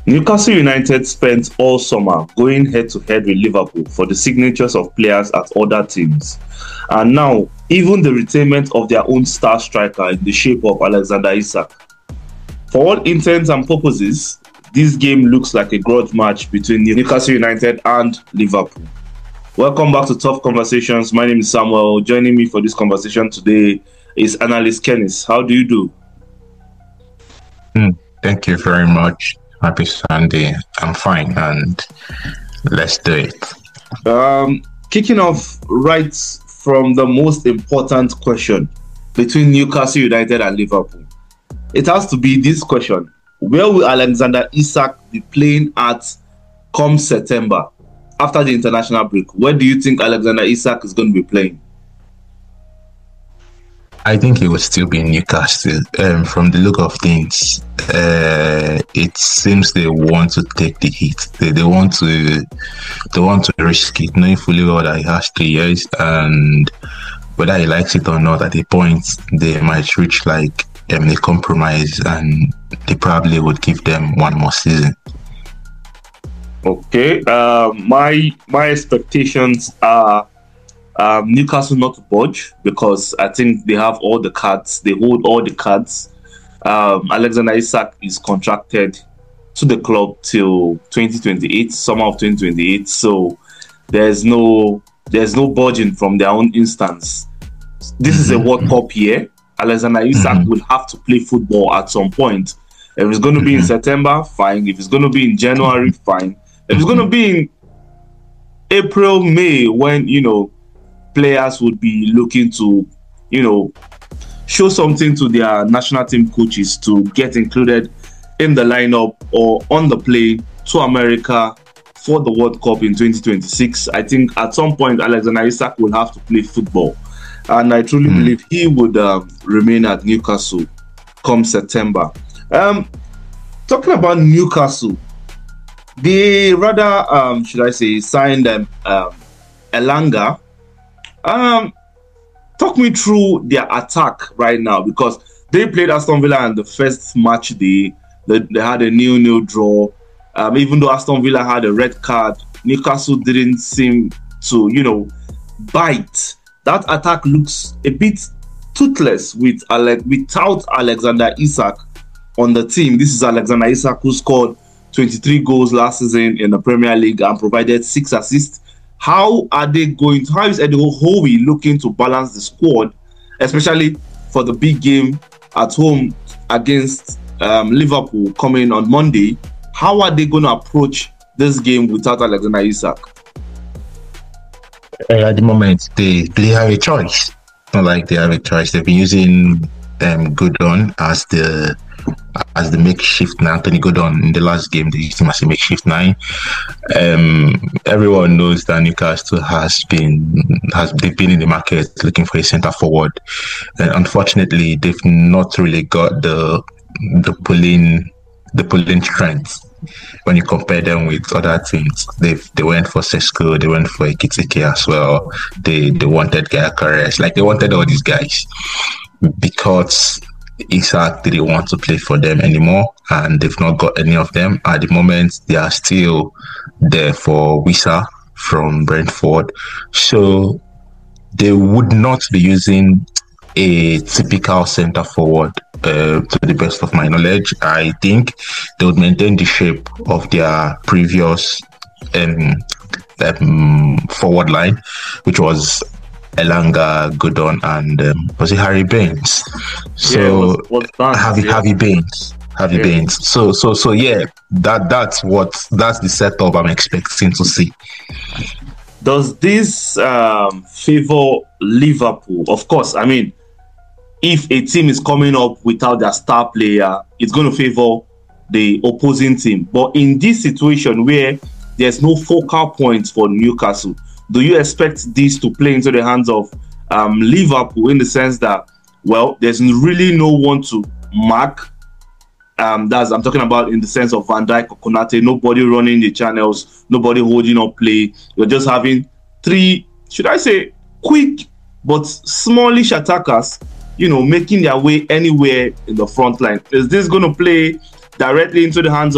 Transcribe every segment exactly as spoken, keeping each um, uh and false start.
Newcastle United spent all summer going head-to-head with Liverpool for the signatures of players at other teams. And now, even the retainment of their own star striker in the shape of Alexander Isak. For all intents and purposes, this game looks like a grudge match between Newcastle United and Liverpool. Welcome back to Tough Conversations. My name is Samuel. Joining me for this conversation today is analyst Kenneth. How do you do? Mm, thank you very much. Happy Sunday. I'm fine, and let's do it. Um, kicking off right from the most important question between Newcastle United and Liverpool. It has to be this question. Where will Alexander Isak be playing at come September after the international break? Where do you think Alexander Isak is going to be playing? I think he will still be in Newcastle. Um, from the look of things, uh, it seems they want to take the hit. They, they want to, they want to risk it, knowing fully well that he has three years, and whether he likes it or not, at a point they might reach like um, a compromise, and they probably would give them one more season. Okay, uh, my my expectations are. Um, Newcastle not to budge, because I think they have all the cards. They hold all the cards. Um, Alexander Isak is contracted to the club till twenty twenty-eight, summer of twenty twenty-eight. So there's no there's no budging from their own instance. This is a World Cup year. Alexander Isak mm-hmm. will have to play football at some point. If it's going to be in September, fine. If it's going to be in January, fine. If it's going to be in April, May, when you know. Players would be looking to, you know, show something to their national team coaches to get included in the lineup or on the plane to America for the World Cup in twenty twenty-six. I think at some point Alexander Isak will have to play football, and I truly mm. believe he would um, remain at Newcastle come September. Um, talking about Newcastle, they rather, um, should I say, signed um, um, Elanga. Um, talk me through their attack right now, because they played Aston Villa in the first match day. They, they had a nil-nil draw. Um, even though Aston Villa had a red card, Newcastle didn't seem to, you know, bite. That attack looks a bit toothless with Ale- without Alexander Isak on the team. This is Alexander Isak, who scored twenty-three goals last season in the Premier League and provided six assists. How are they going to, how is Eddie Howe looking to balance the squad, especially for the big game at home against um, Liverpool coming on Monday? How are they going to approach this game without Alexander Isak? Uh, at the moment, they, they have a choice. Not like they have a choice. They've been using um, Gordon as the as the makeshift nine. Anthony Gordon in the last game, they used him as a makeshift nine. Um, everyone knows that Newcastle has been has they've been in the market looking for a centre forward, and unfortunately, they've not really got the the pulling the pulling strength. When you compare them with other teams, they they went for Sesko, they went for Ekitike as well. They they wanted Gyökeres, like they wanted all these guys, because Isak didn't want to play for them anymore, and they've not got any of them. At the moment, they are still there for Wissa from Brentford. So they would not be using a typical centre forward, uh, to the best of my knowledge. I think they would maintain the shape of their previous um, um, forward line, which was Elanga, Gordon, and um, was it Harry Baines? So yeah, it was, was Harvey, yeah. Harvey Baines, Harvey yeah. Baines. So, so, so yeah, that that's what that's the setup I'm expecting to see. Does this um, favor Liverpool? Of course, I mean, if a team is coming up without their star player, it's going to favor the opposing team. But in this situation where there's no focal point for Newcastle, do you expect this to play into the hands of um, Liverpool, in the sense that, well, there's really no one to mark? Um, that's I'm talking about in the sense of Van Dijk or Konate. Nobody running the channels, nobody holding up play. You're just having three, should I say, quick but smallish attackers, you know, making their way anywhere in the front line. Is this going to play directly into the hands of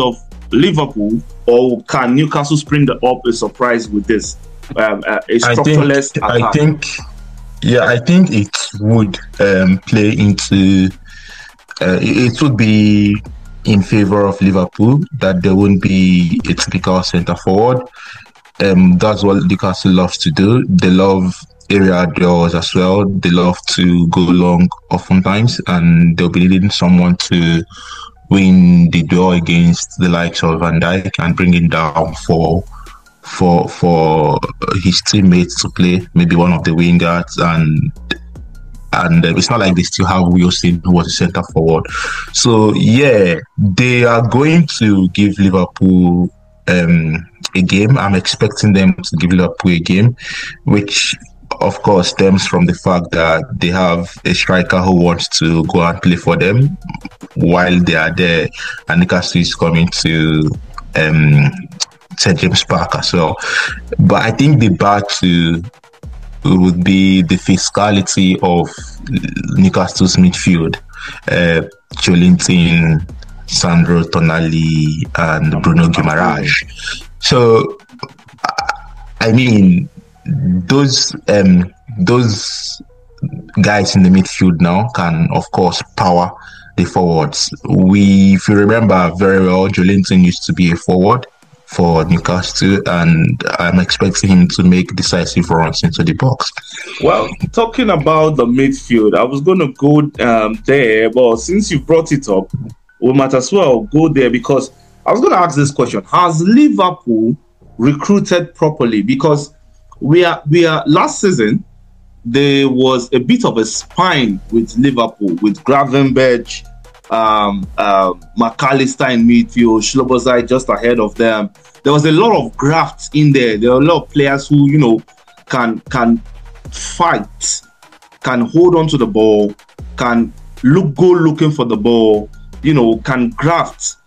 Liverpool, or can Newcastle spring up a surprise with this? Um, uh, a structureless I think, attack. I think, yeah, I think it would um, play into. Uh, it, it would be in favor of Liverpool that there won't be a typical centre forward. Um, that's what Newcastle loves to do. They love area duels as well. They love to go long oftentimes, and they'll be needing someone to win the duel against the likes of Van Dijk and bring it down for for for his teammates to play, maybe one of the wingers, and and uh, it's not like they still have Wilson, who was a centre forward. So yeah, they are going to give Liverpool um, a game. I'm expecting them to give Liverpool a game, which of course stems from the fact that they have a striker who wants to go and play for them while they are there, and Newcastle is coming to um, Saint James Park as well. But I think the battle would be the physicality of Newcastle's midfield. Uh, Joelinton, Sandro Tonali, and Bruno Guimaraes. So, I mean, those um, those guys in the midfield now can, of course, power the forwards. We, if you remember very well, Joelinton used to be a forward for Newcastle, and I'm expecting him to make decisive runs into the box. Well, talking about the midfield, I was going to go um, there, but since you brought it up, we might as well go there, because I was going to ask this question: has Liverpool recruited properly? Because we are we are last season there was a bit of a spine with Liverpool, with Gravenberch, um, uh, McAllister in midfield, Szoboszlai just ahead of them. There was a lot of graft in there. There are a lot of players who, you know, can can fight, can hold on to the ball, can look go looking for the ball, you know, can graft.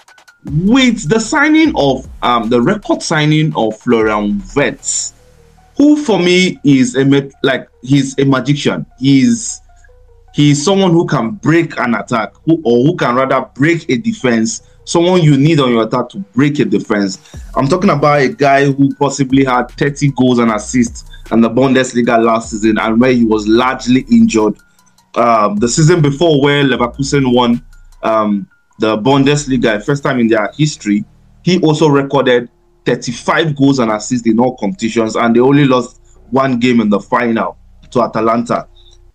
With the signing of um, the record signing of Florian Wirtz, who for me is a like he's a magician. He's he's someone who can break an attack, who, or who can rather break a defense. Someone you need on your attack to break a defense. I'm talking about a guy who possibly had thirty goals and assists in the Bundesliga last season, and where he was largely injured. Um, the season before, where Leverkusen won um, the Bundesliga, first time in their history, he also recorded thirty-five goals and assists in all competitions, and they only lost one game in the final to Atalanta.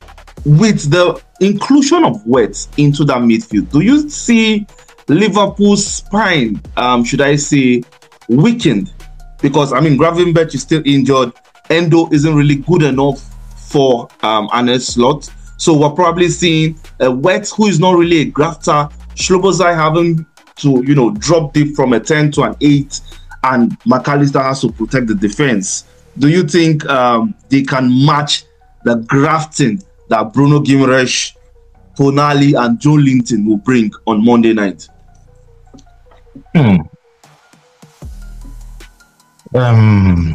With the inclusion of Wirtz into that midfield, do you see Liverpool's spine, um, should I say, weakened? Because, I mean, Gravenberch is still injured. Endo isn't really good enough for um, Arne Slot. So we're probably seeing a Wirtz who is not really a grafter, Szoboszlai having to, you know, drop deep from a ten to an eight, and McAllister has to protect the defense. Do you think um, they can match the grafting that Bruno Guimaraes, Tonali, and Joelinton will bring on Monday night? Hmm. Um,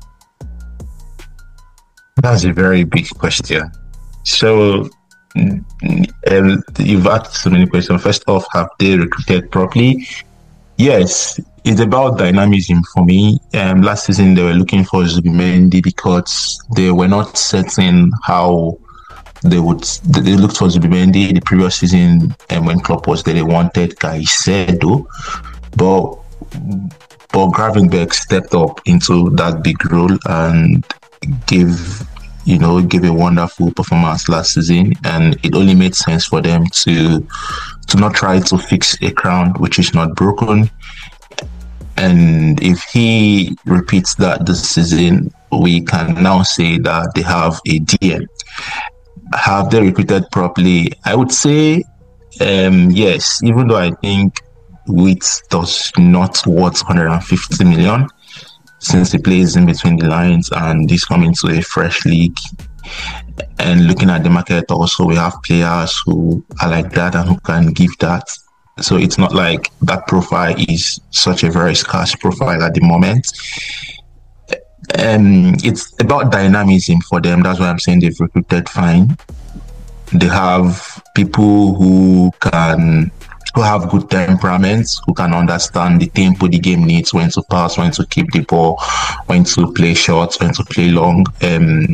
that's a very big question. So, um, you've asked so many questions. First off, have they recruited properly? Yes, it's about dynamism for me. Um, last season they were looking for Zubimendi because they were not certain how they would. They looked for Zubimendi the previous season, and when Klopp was there, they wanted Caicedo, but but Gravenberch stepped up into that big role and gave. You know, gave a wonderful performance last season, and it only made sense for them to to not try to fix a crown which is not broken. And if he repeats that this season, we can now say that they have a D M. Have they recruited properly? I would say um, yes, even though I think Wirtz does not worth one hundred fifty million. Since he plays in between the lines and he's coming to a fresh league. And looking at the market also, we have players who are like that and who can give that. So it's not like that profile is such a very scarce profile at the moment. Um, it's about dynamism for them. That's why I'm saying they've recruited fine. They have people who can who have good temperaments, who can understand the tempo the game needs, when to pass, when to keep the ball, when to play short, when to play long. Um,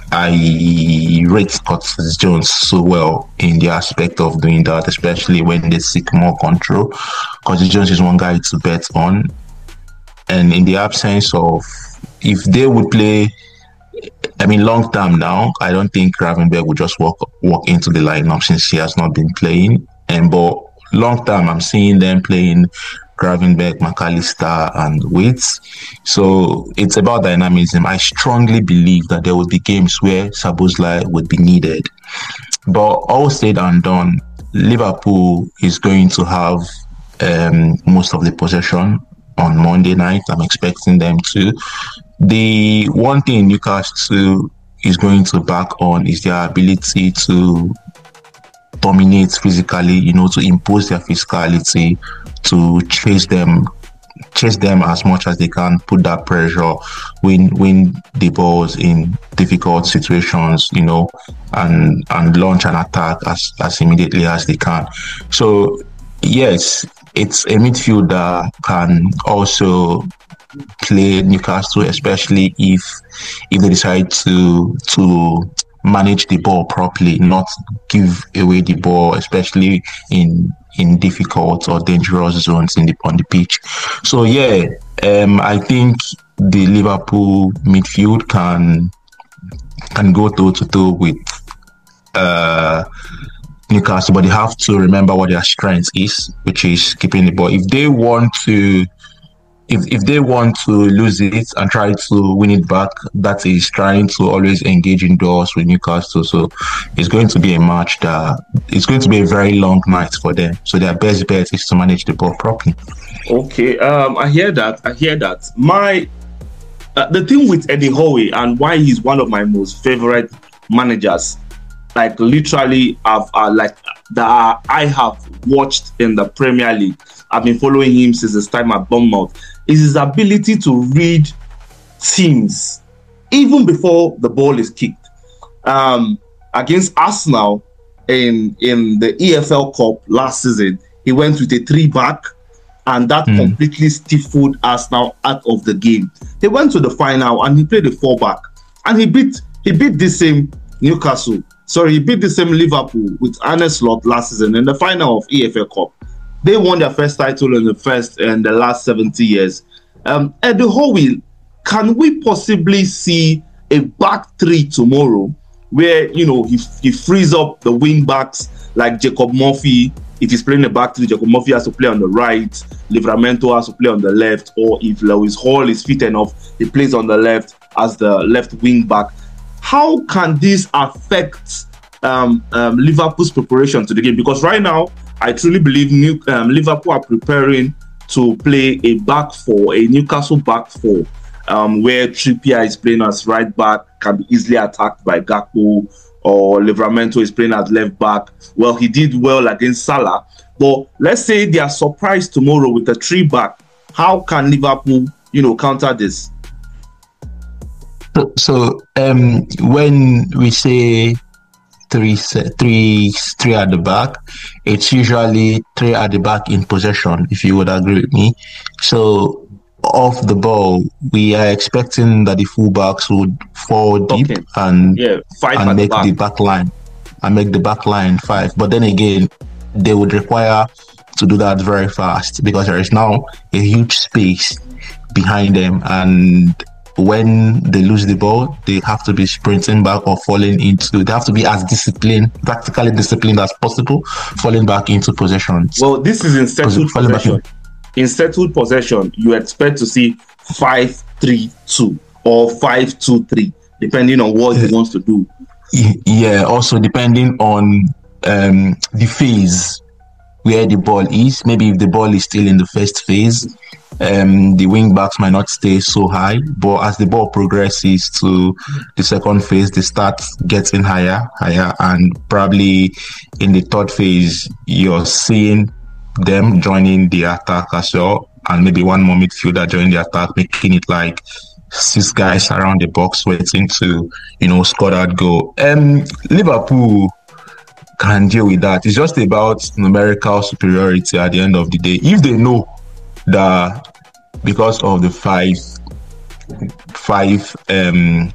I rate Curtis Jones so well in the aspect of doing that, especially when they seek more control. Curtis Jones is one guy to bet on. And in the absence of, if they would play, I mean, long term now, I don't think Gravenberch would just walk walk into the lineup since he has not been playing. And but long term, I'm seeing them playing Gravenberch, McAllister, and Waits. So it's about dynamism. I strongly believe that there will be games where Szoboszlai would be needed. But all said and done, Liverpool is going to have um, most of the possession on Monday night. I'm expecting them to. The one thing Newcastle is going to back on is their ability to dominate physically, you know, to impose their physicality, to chase them, chase them as much as they can, put that pressure, win win the balls in difficult situations, you know, and and launch an attack as, as immediately as they can. So yes, it's a midfield that can also play Newcastle, especially if if they decide to to manage the ball properly, not give away the ball, especially in in difficult or dangerous zones in the on the pitch. So yeah, um, I think the Liverpool midfield can can go toe to toe with uh, Newcastle, but they have to remember what their strength is, which is keeping the ball. If they want to If if they want to lose it and try to win it back, that is trying to always engage indoors with Newcastle. So it's going to be a match that it's going to be a very long night for them. So their best bet is to manage the ball properly. Okay, um, I hear that. I hear that. My uh, the thing with Eddie Howe and why he's one of my most favorite managers, like literally, I've uh, like that I have watched in the Premier League. I've been following him since his time at Bournemouth. Is his ability to read teams even before the ball is kicked. Um, against Arsenal in in the E F L Cup last season, he went with a three back, and that mm. completely stifled Arsenal out of the game. They went to the final and he played a four back, and he beat he beat the same Newcastle. Sorry, he beat the same Liverpool with Arne Slot last season in the final of E F L Cup. They won their first title in the first in the last seventy years. Um, Eddie Howe, can we possibly see a back three tomorrow, where you know he he frees up the wing backs like Jacob Murphy? If he's playing a back three, Jacob Murphy has to play on the right, Livramento has to play on the left, or if Lewis Hall is fit enough, he plays on the left as the left wing back. How can this affect um, um, Liverpool's preparation to the game? Because right now, I truly believe New, um, Liverpool are preparing to play a back four, a Newcastle back four, um, where Trippier is playing as right back, can be easily attacked by Gakpo, or Livramento is playing as left back. Well, he did well against Salah, but let's say they are surprised tomorrow with a three back. How can Liverpool, you know, counter this? So, so um, when we say three, three, three at the back, it's usually three at the back in possession, if you would agree with me. So off the ball, we are expecting that the fullbacks would fall deep okay. and, yeah, and make the back. the back line and make the back line five. But then again, they would require to do that very fast because there is now a huge space behind them, and when they lose the ball, they have to be sprinting back or falling into, they have to be as disciplined, practically disciplined as possible, falling back into possession. Well, this is in settled possession. In settled possession, you expect to see five three two or five two three, depending on what he wants to do. Yeah, also depending on um, the phase where the ball is. Maybe if the ball is still in the first phase, um, the wing backs might not stay so high, but as the ball progresses to the second phase, they start getting higher, higher, and probably in the third phase, you're seeing them joining the attack as well, and maybe one more midfielder joining the attack, making it like six guys around the box waiting to, you know, score that goal. Um, Liverpool, can deal with that. It's just about numerical superiority at the end of the day. If they know that because of the five, five, um,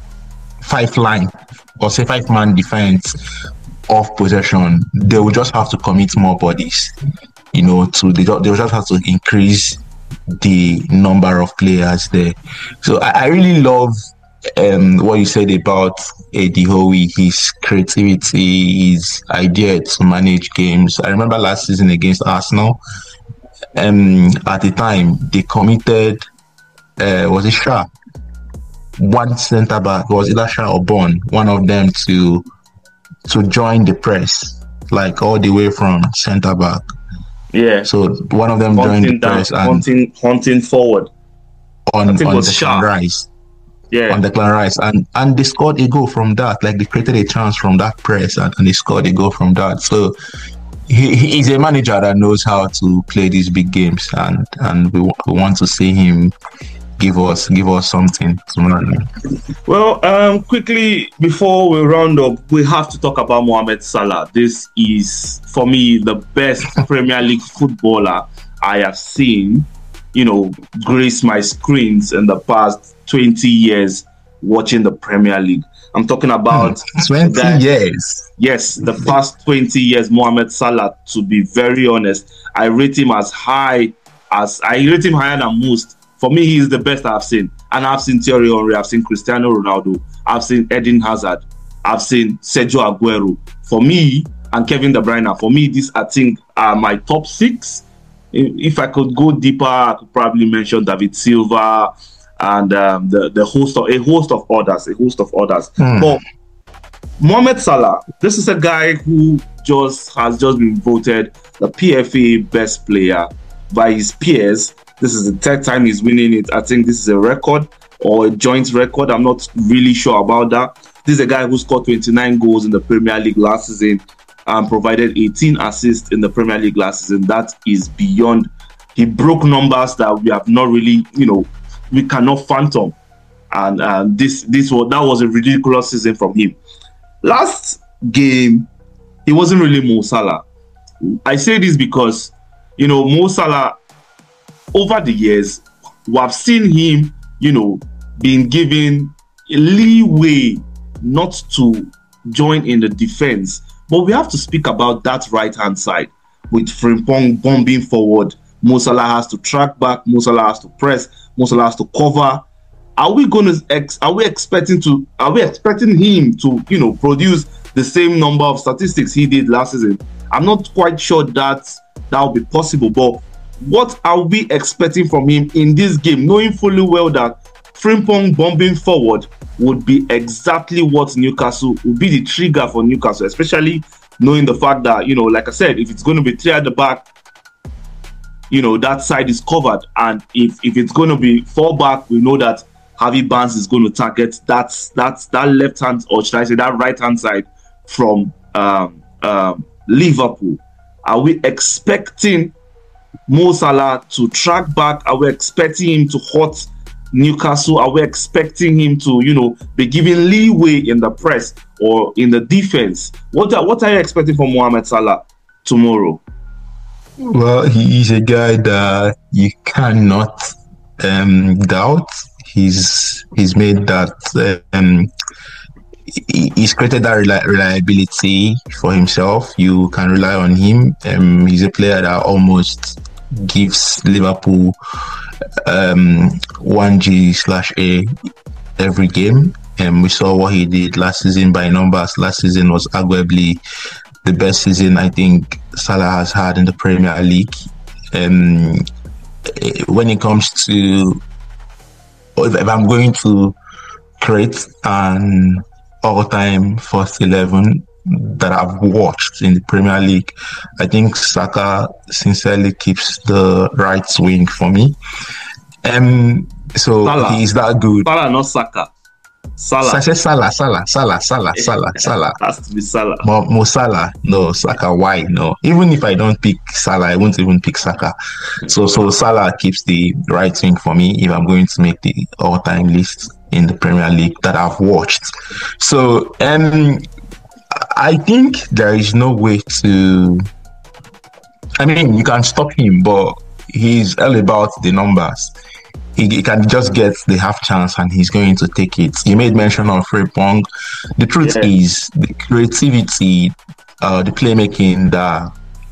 five line or say five man defense of possession, they will just have to commit more bodies. You know, to they they will just have to increase the number of players there. So I, I really love um, what you said about Eddie Howe, his creativity, his idea to manage games. I remember last season against Arsenal, um, at the time they committed, uh, was it Shah? One centre back, was either Shah or Bond, one of them to to join the press, like all the way from centre back. Yeah. So one of them hunting joined the down, press and hunting, hunting forward on, on was Declan Shah. Rice. Yeah. On Declan Rice. And and they scored a goal from that. Like they created a chance from that press and, and they scored a goal from that. So he, he's a manager that knows how to play these big games, and, and we, we want to see him give us give us something tomorrow. Well, um, quickly before we round up, we have to talk about Mohamed Salah. This is, for me, the best Premier League footballer I have seen, you know, grace my screens in the past twenty years watching the Premier League. I'm talking about twenty that, years. Yes, the past twenty years, Mohamed Salah. To be very honest, I rate him as high as I rate him higher than most. For me, he is the best I've seen. And I've seen Thierry Henry, I've seen Cristiano Ronaldo, I've seen Eden Hazard, I've seen Sergio Aguero. For me, and Kevin De Bruyne, for me, these, I think, are my top six. If I could go deeper, I could probably mention David Silva and um, the, the host of a host of others, a host of others. Mm. But Mohamed Salah, this is a guy who just has just been voted the P F A best player by his peers. This is the third time he's winning it. I think this is a record or a joint record. I'm not really sure about that. This is a guy who scored twenty-nine goals in the Premier League last season and provided eighteen assists in the Premier League last season. That is beyond. He broke numbers that we have not really, you know, we cannot phantom. And uh, this, this was that was a ridiculous season from him. Last game, he wasn't really Mo Salah. I say this because, you know, Mo Salah, over the years, we have seen him, you know, being given leeway not to join in the defense. But we have to speak about that right-hand side. With Frimpong bombing forward, Mo Salah has to track back, Mo Salah has to press, Mo Salah has to cover. Are we going to ex- are we expecting to are we expecting him to, you know, produce the same number of statistics he did last season? I'm not quite sure that that will be possible, but what are we expecting from him in this game, knowing fully well that Frimpong bombing forward would be exactly what Newcastle would be the trigger for Newcastle, especially knowing the fact that, you know, like I said, if it's going to be three at the back, you know, that side is covered. And if, if it's going to be four back, we know that Harvey Barnes is going to target that, that, that left hand, or should I say that right hand side from um, um, Liverpool. Are we expecting Mo Salah to track back? Are we expecting him to hurt Newcastle? Are we expecting him to, you know, be given leeway in the press or in the defense? What are, what are you expecting from Mohamed Salah tomorrow? Well, he is a guy that you cannot um, doubt. He's he's made that um, he, he's created that reliability for himself. You can rely on him. Um, he's a player that almost gives Liverpool um, one G slash A every game. And um, we saw what he did last season by numbers. Last season was arguably the best season I think Salah has had in the Premier League. Um, when it comes to, if I'm going to create an all-time first eleven that I've watched in the Premier League, I think Saka sincerely keeps the right wing for me. Um, so Salah. He's that good. Salah, not Saka. Salah. I said Salah, Salah, Salah, Salah, Salah, Salah. Has to be Salah. Mo, Mo Salah, no. Saka, why? No. Even if I don't pick Salah, I won't even pick Saka. So, so Salah keeps the right wing for me if I'm going to make the all-time list in the Premier League that I've watched. So, um, I think there is no way to. I mean, you can stop him, but he's all about the numbers. He, he can just get the half chance and he's going to take it. You made mention of Frimpong. The truth yeah. is, the creativity, uh, the playmaking that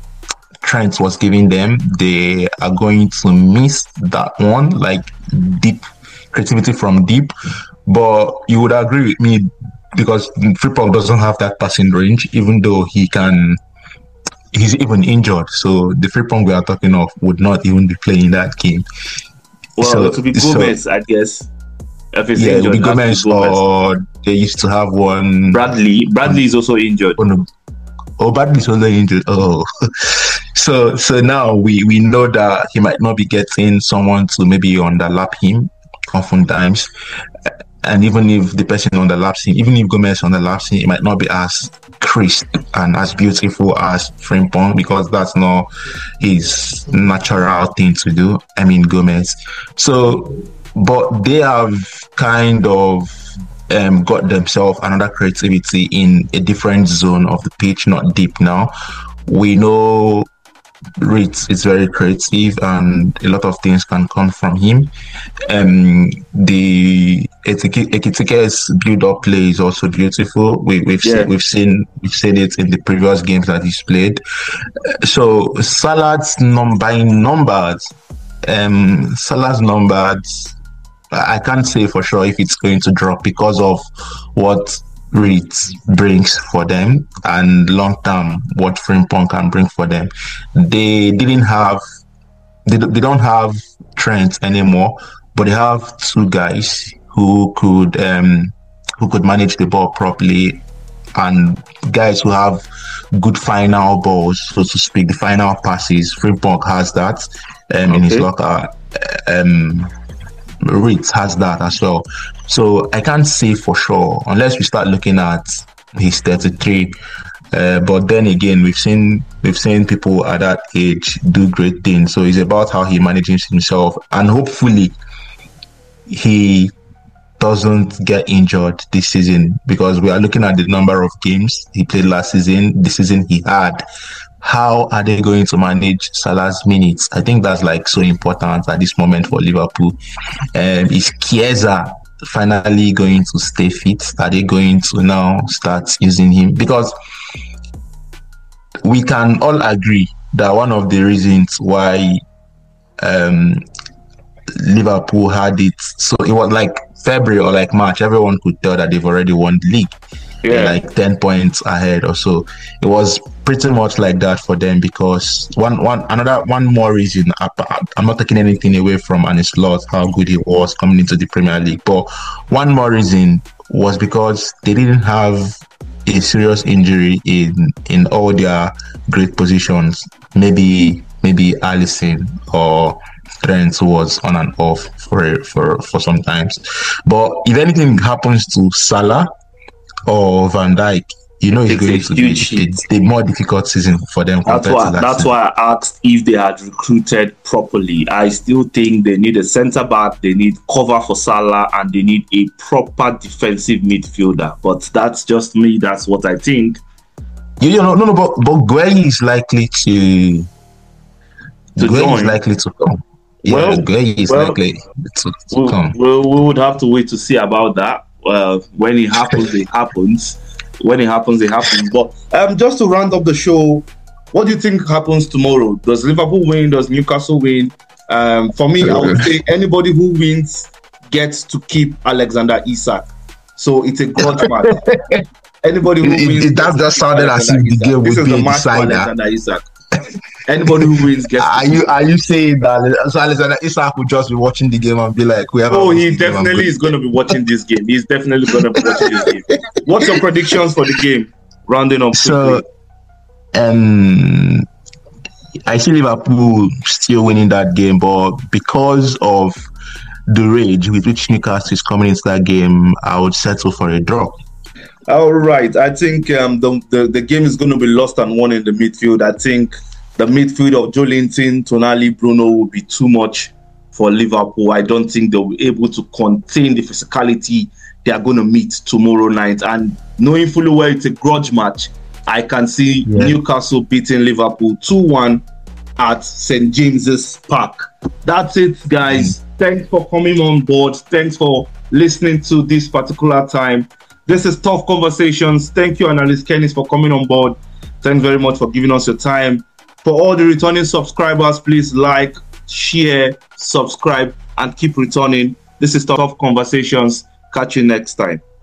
Trent was giving them, they are going to miss that one, like deep creativity from deep. But you would agree with me because Frimpong doesn't have that passing range, even though he can. He's even injured, so the Frimpong we are talking of would not even be playing that game. Well, so, it would be Gomez, so, I guess. If it's yeah, injured, it would be Gomez, be Gomez, or they used to have one. Bradley. Bradley is also injured. Oh, no. oh Bradley's also injured. Oh, so so now we we know that he might not be getting someone to maybe underlap him oftentimes. And even if the person underlaps him, even if Gomez underlaps him, it might not be as crisp and as beautiful as Frimpong because that's not his natural thing to do. I mean, Gomez. So, but they have kind of um, got themselves another creativity in a different zone of the pitch, not deep now. We know Ritz is very creative and a lot of things can come from him. Um, the Ekitike's build-up play is also beautiful. We, we've yeah. seen, we've seen we've seen it in the previous games that he's played. So Salah's num by numbers, um, Salah's numbers, I can't say for sure if it's going to drop because of what Ritz brings for them and long term what Frimpong can bring for them. They didn't have they, they don't have Trent anymore, but they have two guys who could um who could manage the ball properly and guys who have good final balls, so to speak, the final passes. Frimpong has that um okay. in his locker. Um Ritz has that as well. So I can't say for sure unless we start looking at his thirty-three. Uh, but then again, we've seen we've seen people at that age do great things. So it's about how he manages himself, and hopefully he doesn't get injured this season because we are looking at the number of games he played last season. This season he had. How are they going to manage Salah's minutes? I think that's like so important at this moment for Liverpool. Um, is Chiesa finally going to stay fit? Are they going to now start using him? Because we can all agree that one of the reasons why um, Liverpool had it, so it was like February or like March, everyone could tell that they've already won the league. Yeah. Like ten points ahead or so. It was pretty much like that for them because one, one, another, one more reason. I'm not taking anything away from Arne Slot, how good he was coming into the Premier League, but one more reason was because they didn't have a serious injury in in all their great positions. Maybe maybe Alisson or Trent was on and off for for for some times. But if anything happens to Salah or Van Dijk, you know it's, it's going to be a, a more difficult season for them. That's why. That that's season. why I asked if they had recruited properly. I still think they need a centre back, they need cover for Salah, and they need a proper defensive midfielder. But that's just me. That's what I think. You, you know, no, no, but but Gueye is likely to. to Gueye is likely to come. Yeah, well, Gueye is well, likely to, to we'll, come. Well, we would have to wait to see about that. Well, when it happens, it happens. When it happens, it happens. But um, just to round up the show, what do you think happens tomorrow? Does Liverpool win? Does Newcastle win? Um, for me, I would say anybody who wins gets to keep Alexander Isak. So it's a grudge match. Anybody who it, wins, it, that just sounded as if the game would be a decider. Alexander Isak. Anybody who wins gets. Are you are you saying that so Alexander Isak will just be watching the game and be like, "We have"? Oh, he definitely is going to be watching this game. He's definitely going to be watching this game. What's your predictions for the game? Rounding up. So, um, I see Liverpool still winning that game, but because of the rage with which Newcastle is coming into that game, I would settle for a draw. All right. I think um, the, the, the game is going to be lost and won in the midfield. I think the midfield of Joelinton, Tonali, Bruno will be too much for Liverpool. I don't think they'll be able to contain the physicality they are going to meet tomorrow night. And knowing fully well it's a grudge match, I can see yeah. Newcastle beating Liverpool two one at Saint James's Park. That's it, guys. Mm. Thanks for coming on board. Thanks for listening to this particular time. This is Tough Conversations. Thank you, Analyst Kennis, for coming on board. Thanks very much for giving us your time. For all the returning subscribers, please like, share, subscribe, and keep returning. This is Tough Conversations. Catch you next time.